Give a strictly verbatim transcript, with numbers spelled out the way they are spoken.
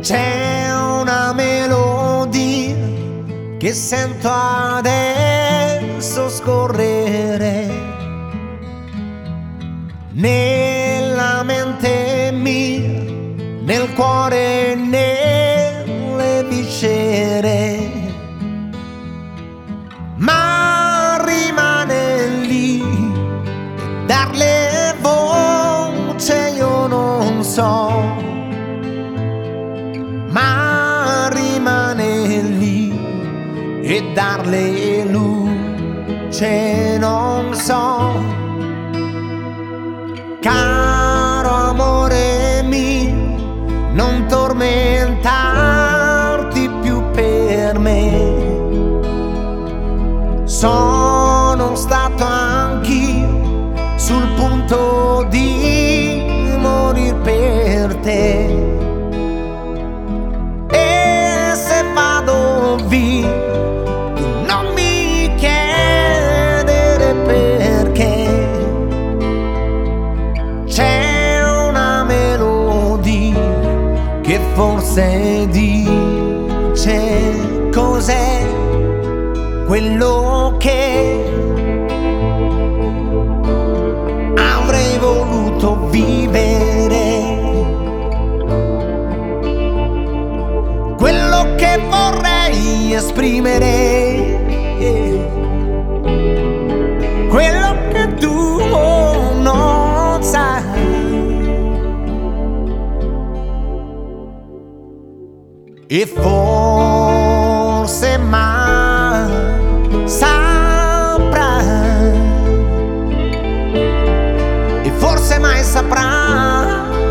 C'è una melodia che sento adesso scorrere nella mente mia, nel cuore, nelle viscere, ma rimane lì e darle voce io non so, ma rimane lì e darle luce non so. Caro amore mio, non tormentarti più per me. Sono stato anch'io sul punto di morir per te. E se vado via, tu non mi chiedere perché. C'è una melodia che forse dice cos'è quello che avrei voluto vivere, quello che vorrei esprimere, quello che tu non sai. E forse mai saprai, e forse mai saprai